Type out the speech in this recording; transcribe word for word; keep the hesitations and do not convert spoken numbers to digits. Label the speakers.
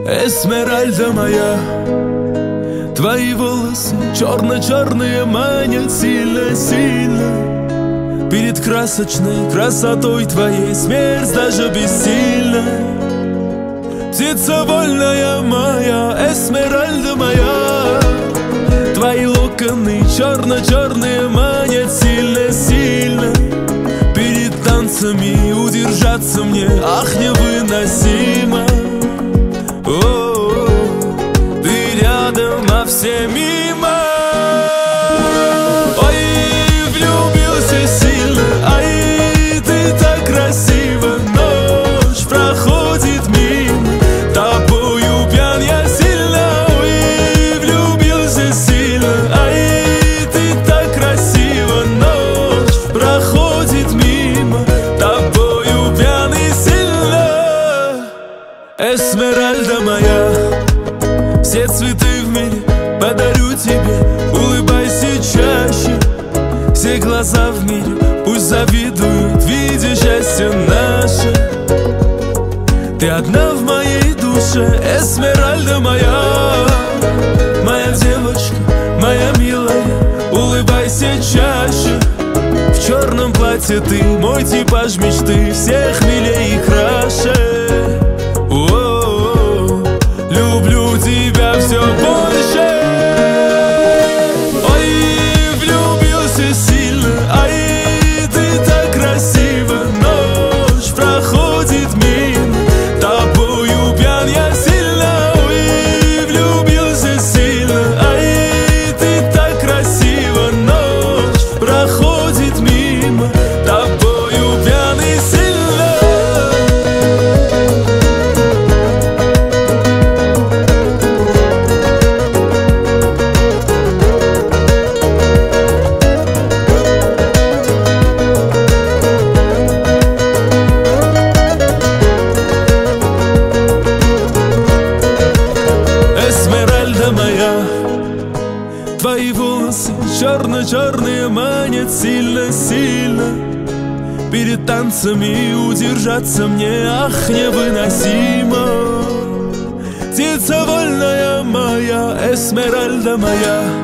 Speaker 1: Эсмеральда моя, твои волосы черно-черные манят сильно-сильно. Перед красочной красотой твоей смерть даже бессильна. Птица вольная моя, Эсмеральда моя, твои локоны черно-черные манят сильно-сильно. Перед танцами удержаться мне, ах, невыносимо. О, ты рядом, а все мимо. Ой, влюбился сильно, ай, ты так красива. Ночь проходит мимо, тобою пьян я сильно. Ой, влюбился сильно, ай, ты так красива. Ночь проходит мимо, тобою пьян и сильно. Эсмеральда моя, все цветы в мире подарю тебе. Улыбайся чаще, все глаза в мире пусть завидуют, видя счастье наше. Ты одна в моей душе, Эсмеральда моя, моя девочка, моя милая. Улыбайся чаще, в черном платье ты мой типаж мечты, всех милее и краше. О-о-о, люблю тебя все больше. Ой, влюбился сильно, ай, ты так красива. Ночь проходит мимо, тобою пьян я сильно. Ой, влюбился сильно, ай, ты так красива. Ночь проходит мимо, тобою пьян и сильно. Эсмеральда моя, твои волосы черно-черные манят сильно-сильно. Перед танцами удержаться мне, ах, невыносимо. Птица вольная моя, Эсмеральда моя,